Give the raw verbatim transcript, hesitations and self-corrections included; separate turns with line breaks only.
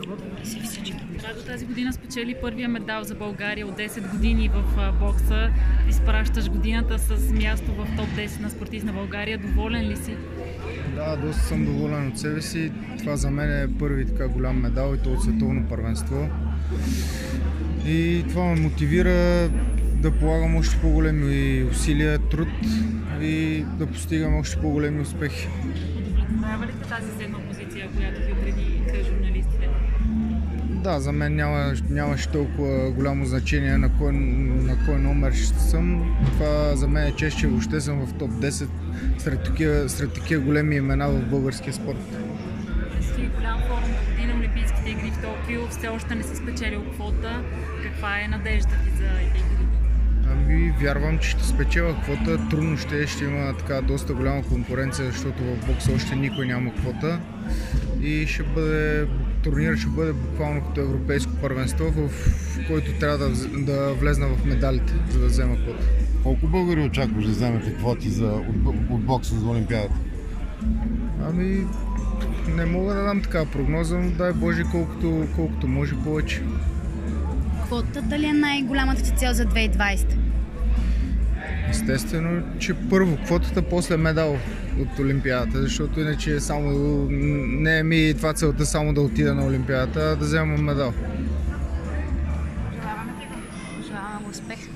Драго тази година спечели първия медал за България от десет години в бокса. Изпращаш годината с място в топ десет на спортист на България. Доволен ли си?
Да, доста съм доволен от себе си. Това за мен е първи така голям медал и то от световно първенство. И това ме мотивира да полагам още по-големи усилия, труд и да постигам още по-големи успехи.
Удовлетворява ли те тази седма позиция, която ти определиха журналистите?
Да, за мен няма, нямаше толкова голямо значение на кой, на кой номер ще съм. Това за мен е чест, че въобще съм в топ десет сред такива, сред такива големи имена в българския спорт.
Си голям форум до година Олимпийските игри в Токио. Все още не си спечелил квота. Каква е надежда ти за игрите?
Ами, вярвам, че ще спечеля квота. Трудно ще, ще има така доста голяма конкуренция, защото в бокса още никой няма квота. И ще бъде, турнирът ще бъде буквално като европейско първенство, в, в който трябва да, да влезна в медалите, за да взема квота.
Колко българи очакваш да вземете квоти за, от, от бокса за Олимпиадата?
Ами, не мога да дам такава прогноза, но дай Боже колкото, колкото може повече.
Квотата ли е най-голямата ти цел за две хиляди и двадесета?
Естествено, че първо квотата, после медал от Олимпиадата, защото иначе само, не е ми това целта само да отида на Олимпиадата, а да вземам медал.
Пожелавам успех!